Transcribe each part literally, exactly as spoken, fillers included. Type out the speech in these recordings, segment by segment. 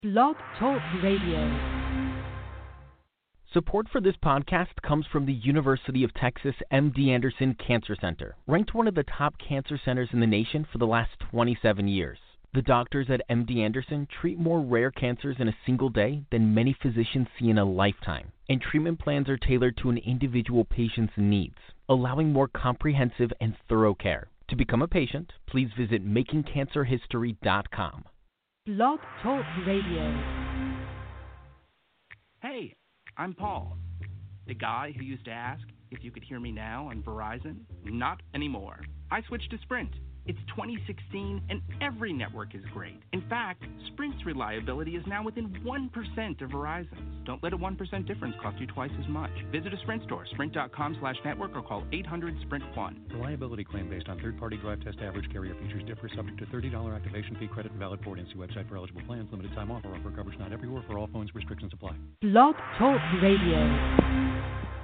Blog Talk Radio. Support for this podcast comes from the University of Texas M D Anderson Cancer Center, ranked one of the top cancer centers in the nation for the last twenty-seven years. The doctors at M D Anderson treat more rare cancers in a single day than many physicians see in a lifetime, and treatment plans are tailored to an individual patient's needs, allowing more comprehensive and thorough care. To become a patient, please visit making cancer history dot com. Blog Talk Radio. Hey, I'm Paul, the guy who used to ask if you could hear me now on Verizon. Not anymore. I switched to Sprint. It's twenty sixteen, and every network is great. In fact, Sprint's reliability is now within one percent of Verizon's. Don't let a one percent difference cost you twice as much. Visit a Sprint store, sprint.com slash network, or call eight hundred sprint one. Reliability claim based on third-party drive test average carrier features differ, subject to thirty dollars activation fee credit and valid port N C website for eligible plans. Limited time offer. Offer coverage not everywhere for all phones. Restrictions apply. Blog Talk Radio.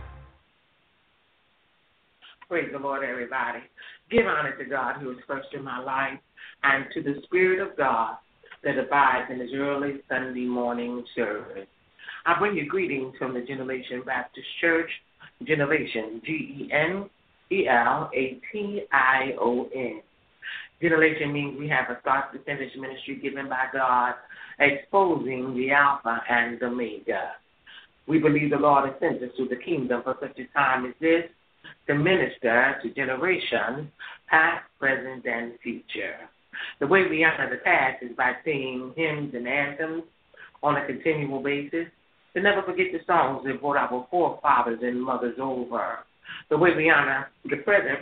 Praise the Lord, everybody. Give honor to God who is first in my life, and to the Spirit of God that abides in his early Sunday morning service. I bring you greetings from the Generation Baptist Church, Generation, G E N E L A T I O N. Generation means we have a start to finish ministry given by God, exposing the Alpha and the Omega. We believe the Lord has sent us to the kingdom for such a time as this, to minister to generations, past, present, and future. The way we honor the past is by singing hymns and anthems on a continual basis. To never forget the songs that brought our forefathers and mothers over. The way we honor the present,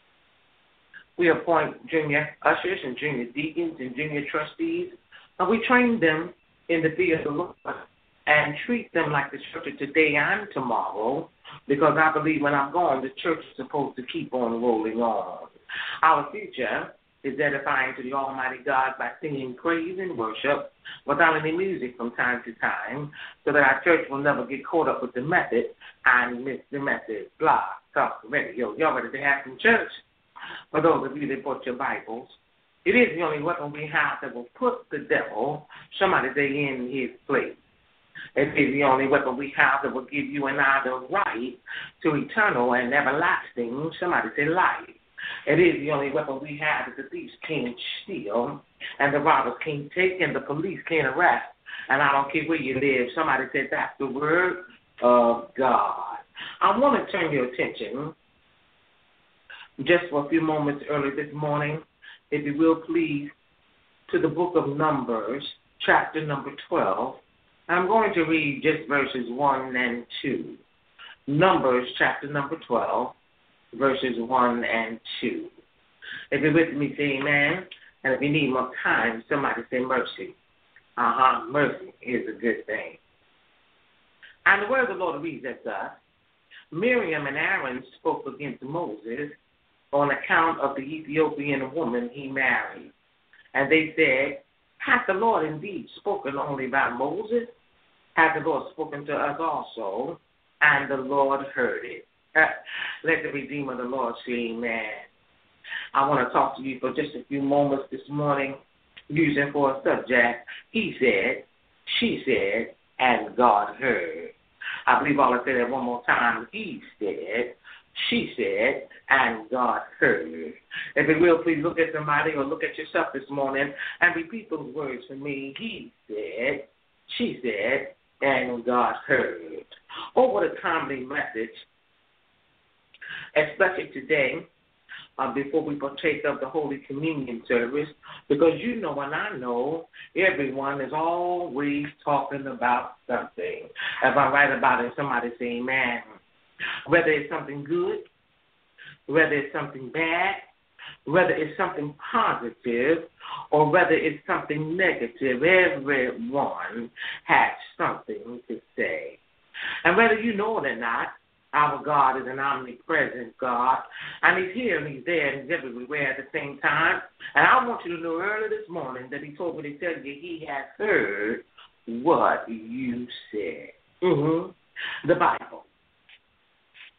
we appoint junior ushers and junior deacons and junior trustees, and we train them in the fear of the Lord and treat them like the church of today and tomorrow, because I believe when I'm gone, the church is supposed to keep on rolling on. Our future is edifying to the Almighty God by singing praise and worship without any music from time to time, so that our church will never get caught up with the method and miss the message. Blah, talk, radio. Y'all ready to have some church? For those of you that bought your Bibles, it is the only weapon we have that will put the devil, somebody say, in his place. It is the only weapon we have that will give you and I the right to eternal and everlasting, somebody say, life. It is the only weapon we have that the thieves can't steal, and the robbers can't take, and the police can't arrest. And I don't care where you live. Somebody said that's the word of God. I want to turn your attention just for a few moments early this morning, if you will please, to the book of Numbers, chapter number twelve. I'm going to read just verses one and two. Numbers chapter number twelve, verses one and two. If you're with me, say amen. And if you need more time, somebody say mercy. Uh-huh, mercy is a good thing. And the word of the Lord reads as thus: Miriam and Aaron spoke against Moses on account of the Ethiopian woman he married. And they said, hath the Lord indeed spoken only by Moses? Hath the Lord spoken to us also? And the Lord heard it. Let the Redeemer of the Lord say amen. I want to talk to you for just a few moments this morning, using for a subject, he said, she said, and God heard. I believe I'll say that one more time. He said, she said, and God heard. If you will, please look at somebody or look at yourself this morning and repeat those words for me. He said, she said, and God heard. Oh, what a timely message, especially today, uh, before we partake of the Holy Communion service, because you know and I know everyone is always talking about something. If I write about it, somebody say amen. Whether it's something good, whether it's something bad, whether it's something positive, or whether it's something negative, everyone has something to say. And whether you know it or not, our God is an omnipresent God, and he's here and he's there and he's everywhere at the same time. And I want you to know early this morning that he told me to tell you he has heard what you said. Mm-hmm. The Bible.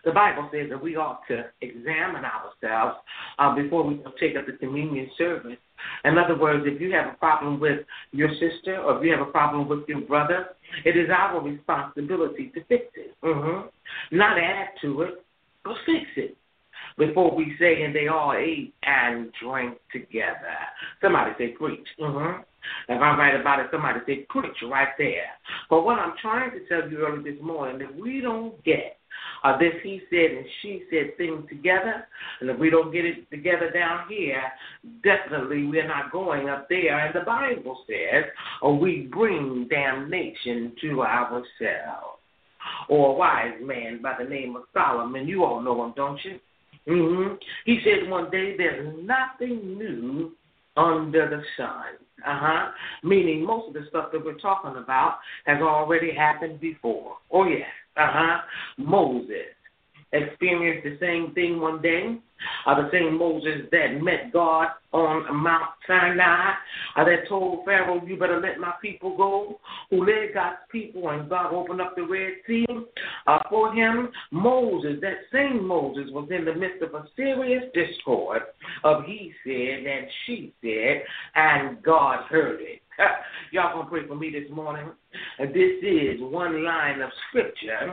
the Bible says that we ought to examine ourselves uh, before we take up the communion service. In other words, if you have a problem with your sister or if you have a problem with your brother, it is our responsibility to fix it. Mm-hmm. Not add to it, but fix it. Before we say, and they all ate and drank together. Somebody say preach. Mm-hmm. If I'm right about it, somebody say preach right there. But what I'm trying to tell you early this morning, that we don't get uh, this he said and she said thing together, and if we don't get it together down here, definitely we're not going up there. And the Bible says, or we bring damnation to ourselves. Or a wise man by the name of Solomon, you all know him, don't you? Mm-hmm. He said one day, there's nothing new under the sun. Uh-huh. Meaning most of the stuff that we're talking about has already happened before. Oh, yes. Uh-huh. Moses experienced the same thing one day. Uh, the same Moses that met God on Mount Sinai, uh, that told Pharaoh, you better let my people go, who led God's people, and God opened up the Red Sea uh, for him. Moses, that same Moses, was in the midst of a serious discord of he said and she said, and God heard it. Y'all gonna pray for me this morning? And this is one line of scripture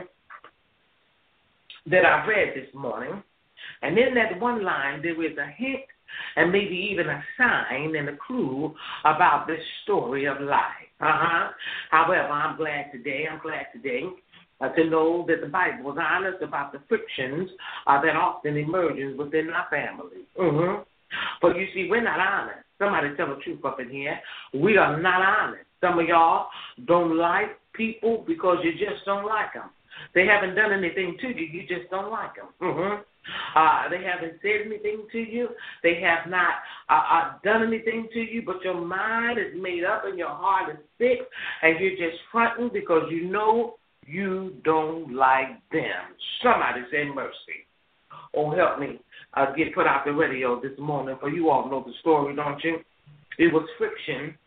that I read this morning. And in that one line, there is a hint and maybe even a sign and a clue about this story of life. Uh-huh. However, I'm glad today, I'm glad today uh, to know that the Bible is honest about the frictions uh, that often emerges within our family. Mm-hmm. But you see, we're not honest. Somebody tell the truth up in here. We are not honest. Some of y'all don't like people because you just don't like them. They haven't done anything to you. You just don't like them. Mm-hmm. Uh, they haven't said anything to you. They have not uh, uh, done anything to you, but your mind is made up and your heart is sick, and you're just fronting because you know you don't like them. Somebody say mercy. Oh, help me uh, get put out the radio this morning, for you all know the story, don't you? It was friction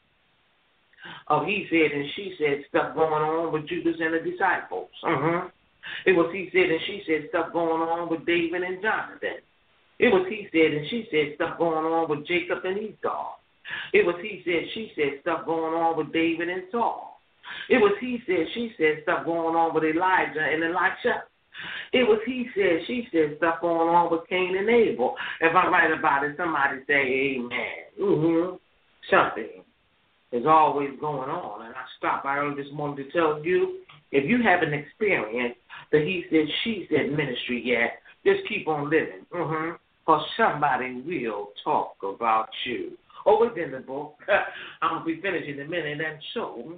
of he said and she said stuff going on with Judas and the disciples. Mm-hmm. It was he said and she said stuff going on with David and Jonathan. It was he said and she said stuff going on with Jacob and Esau. It was he said, she said stuff going on with David and Saul. It was he said, she said stuff going on with Elijah and Elisha. It was he said, she said stuff going on with Cain and Abel. If I'm right about it, somebody say amen. Mm-hmm. Something is always going on. And I stopped by early this morning to tell you, if you haven't experienced the he said, she said ministry yet, just keep on living. Mm-hmm. Because somebody will talk about you. Oh, it's in the book. I'm going to be finished in a minute. And so,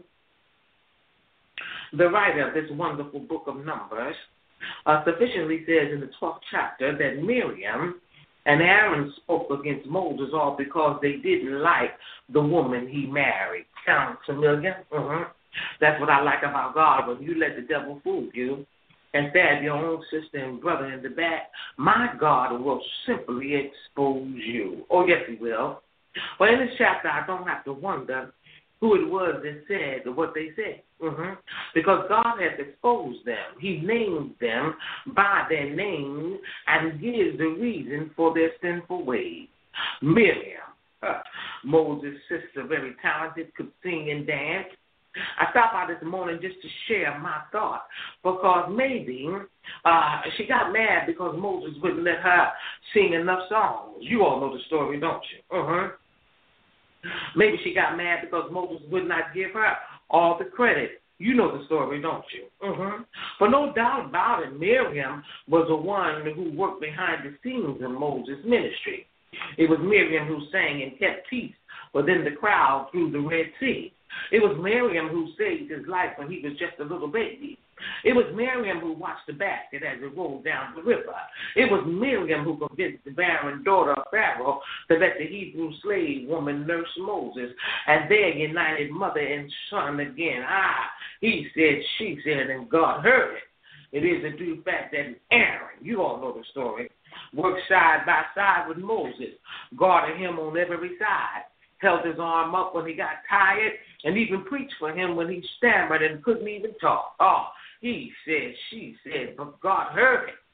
the writer of this wonderful book of Numbers uh, sufficiently says in the twelfth chapter that Miriam and Aaron spoke against Moses all because they didn't like the woman he married. Sounds familiar? Mm-hmm. That's what I like about God. When you let the devil fool you and stab your own sister and brother in the back, my God will simply expose you. Oh, yes, he will. But in this chapter, I don't have to wonder who it was that said what they said. Mm-hmm. Because God has exposed them. He named them by their name and gives the reason for their sinful ways. Miriam, uh, Moses' sister, very talented, could sing and dance. I stopped by this morning just to share my thought because maybe uh, she got mad because Moses wouldn't let her sing enough songs. You all know the story, don't you? Uh-huh. Maybe she got mad because Moses would not give her all the credit. You know the story, don't you? Uh-huh. But no doubt about it, Miriam was the one who worked behind the scenes in Moses' ministry. It was Miriam who sang and kept peace within the crowd through the Red Sea. It was Miriam who saved his life when he was just a little baby. It was Miriam who watched the basket as it rolled down the river. It was Miriam who convinced the barren daughter of Pharaoh to let the Hebrew slave woman nurse Moses, and they united mother and son again. Ah, he said, she said, and God heard it. It is a due fact that Aaron, you all know the story, worked side by side with Moses, guarded him on every side, held his arm up when he got tired, and even preached for him when he stammered and couldn't even talk. Oh, he said, she said, but God heard it.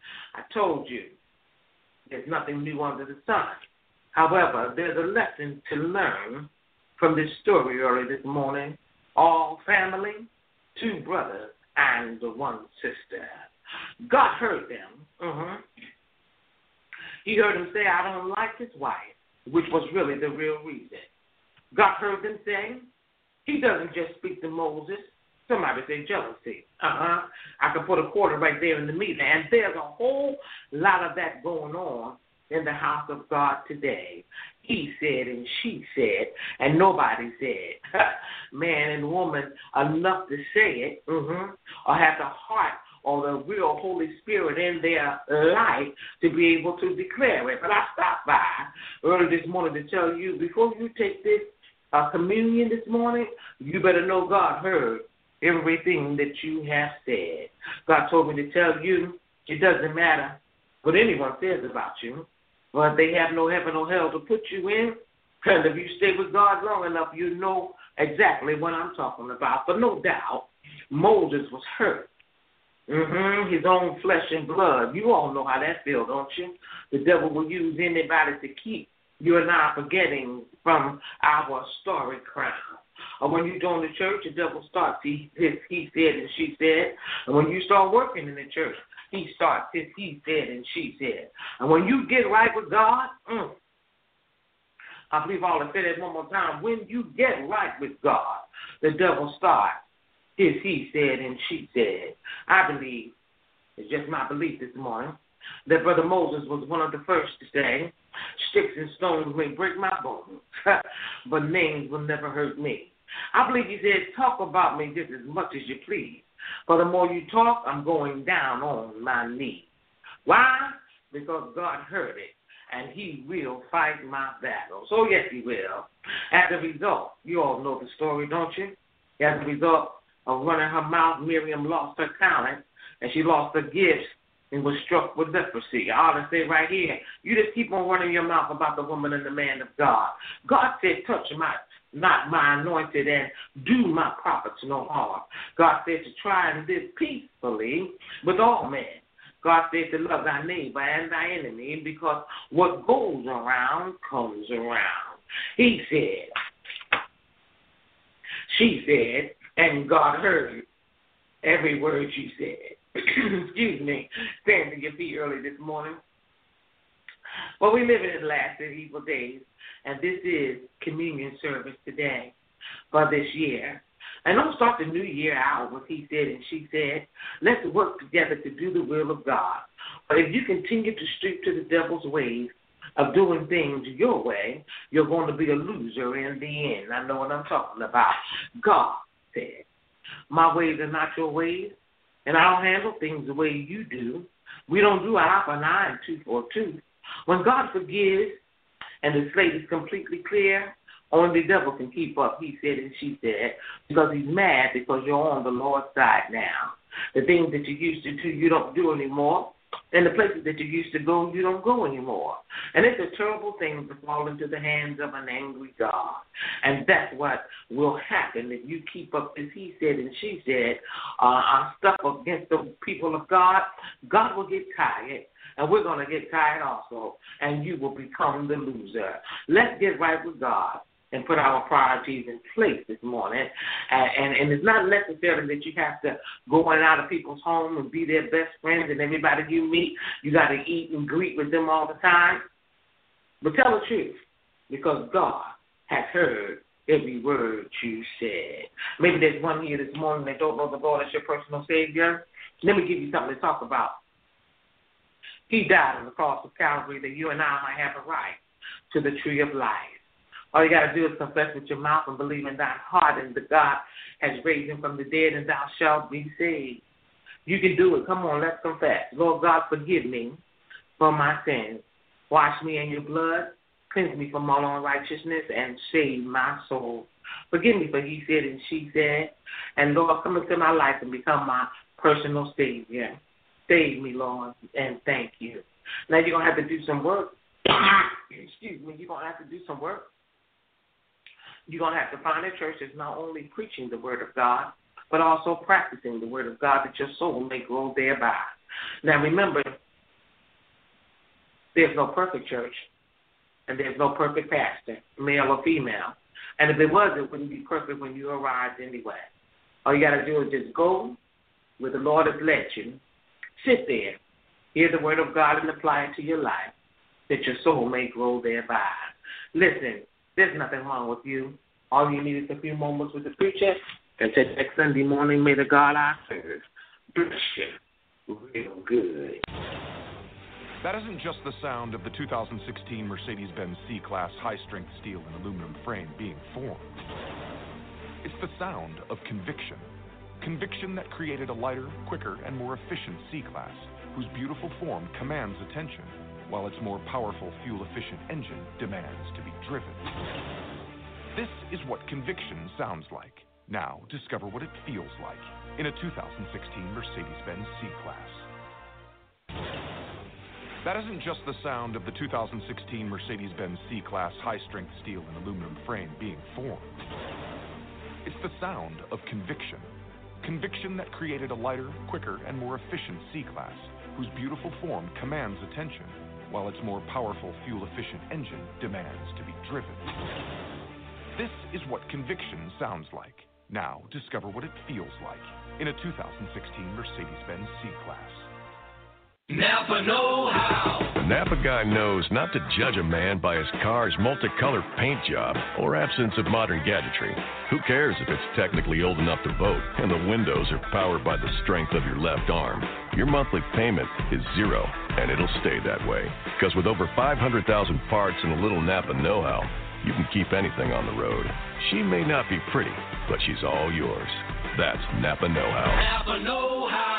I told you, there's nothing new under the sun. However, there's a lesson to learn from this story early this morning. All family, two brothers, and one sister. God heard them. Mm-hmm. He heard them say, I don't like his wife, which was really the real reason. God heard them say, he doesn't just speak to Moses. Somebody say jealousy. Uh-huh. I can put a quarter right there in the middle. And there's a whole lot of that going on in the house of God today. He said and she said, and nobody said. Man and woman enough to say it, mm-hmm, or have the heart or the real Holy Spirit in their life to be able to declare it. But I stopped by early this morning to tell you, before you take this uh, communion this morning, you better know God heard everything that you have said. God told me to tell you, it doesn't matter what anyone says about you, but they have no heaven or hell to put you in. And if you stay with God long enough, you know exactly what I'm talking about. But no doubt, Moses was hurt. Mm-hmm, his own flesh and blood. You all know how that feels, don't you? The devil will use anybody to keep you and I forgetting from our story crown. Or when you join the church, the devil starts he, his he said and she said. And when you start working in the church, he starts his he said and she said. And when you get right with God, mm, I believe I'll say that one more time. When you get right with God, the devil starts his he said and she said. I believe, it's just my belief this morning, that Brother Moses was one of the first to say, sticks and stones may break my bones, but names will never hurt me. I believe he said, talk about me just as much as you please. For the more you talk, I'm going down on my knees. Why? Because God heard it, and he will fight my battle. So, yes, he will. As a result, you all know the story, don't you? As a result of running her mouth, Miriam lost her talent, and she lost her gifts and was struck with leprosy. I ought to say right here, you just keep on running your mouth about the woman and the man of God. God said, touch my, not my anointed, and do my prophets no harm. God said to try and live peacefully with all men. God said to love thy neighbor and thy enemy, because what goes around comes around. He said, she said, and God heard every word you said. Excuse me, stand to your feet early this morning. Well, we live in the last and evil days, and this is communion service today for this year. And don't start the new year out with he said and she said. Let's work together to do the will of God. But if you continue to stoop to the devil's ways of doing things your way, you're going to be a loser in the end. I know what I'm talking about. God said, my ways are not your ways, and I don't handle things the way you do. We don't do eye for an eye and tooth for a tooth. When God forgives and the slate is completely clear, only the devil can keep up, he said and she said, because he's mad because you're on the Lord's side now. The things that you used to do, you don't do anymore. And the places that you used to go, you don't go anymore. And it's a terrible thing to fall into the hands of an angry God. And that's what will happen if you keep up this he said and she said uh, stuff against the people of God. God will get tired, and we're going to get tired also, and you will become the loser. Let's get right with God and put our priorities in place this morning. And, and, and it's not necessarily that you have to go in and out of people's home and be their best friends, and everybody you meet, you got to eat and greet with them all the time. But tell the truth, because God has heard every word you said. Maybe there's one here this morning that don't know the Lord as your personal Savior. Let me give you something to talk about. He died on the cross of Calvary that you and I might have a right to the tree of life. All you got to do is confess with your mouth and believe in thine heart, and that God has raised him from the dead, and thou shalt be saved. You can do it. Come on, let's confess. Lord God, forgive me for my sins. Wash me in your blood. Cleanse me from all unrighteousness and save my soul. Forgive me for he said and she said. And Lord, come into my life and become my personal Savior. Save me, Lord, and thank you. Now you're going to have to do some work. Excuse me. You're going to have to do some work. You're going to have to find a church that's not only preaching the word of God, but also practicing the word of God, that your soul may grow thereby. Now remember, There's no perfect church, and there's no perfect pastor, male or female. And if it was, it wouldn't be perfect when you arrived anyway. All you got to do is just go where the Lord has led you. Sit there, hear the word of God, and apply it to your life, that your soul may grow thereby. Listen, there's nothing wrong with you. All you need is a few moments with the preacher. And till next Sunday morning, may the God I serve bless you real good. That isn't just the sound of the two thousand sixteen Mercedes-Benz C-Class high-strength steel and aluminum frame being formed. It's the sound of conviction. Conviction that created a lighter, quicker, and more efficient C-Class, whose beautiful form commands attention, while its more powerful, fuel-efficient engine demands to be driven. This is what conviction sounds like. Now, discover what it feels like in a two thousand sixteen Mercedes-Benz C-Class. That isn't just the sound of the two thousand sixteen Mercedes-Benz C-Class high-strength steel and aluminum frame being formed. It's the sound of conviction. Conviction that created a lighter, quicker, and more efficient C-Class, whose beautiful form commands attention, while its more powerful, fuel-efficient engine demands to be driven. This is what conviction sounds like. Now, discover what it feels like in a two thousand sixteen Mercedes-Benz C-Class. Napa know-how. The Napa guy knows not to judge a man by his car's multicolored paint job or absence of modern gadgetry. Who cares if it's technically old enough to vote and the windows are powered by the strength of your left arm? Your monthly payment is zero, and it'll stay that way. Because with over five hundred thousand parts and a little Napa know-how, you can keep anything on the road. She may not be pretty, but she's all yours. That's Napa know-how. Napa know-how.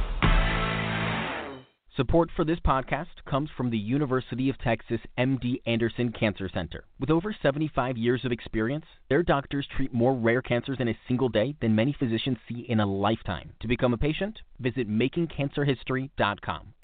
Support for this podcast comes from the University of Texas M D Anderson Cancer Center. With over seventy-five years of experience, their doctors treat more rare cancers in a single day than many physicians see in a lifetime. To become a patient, visit making cancer history dot com.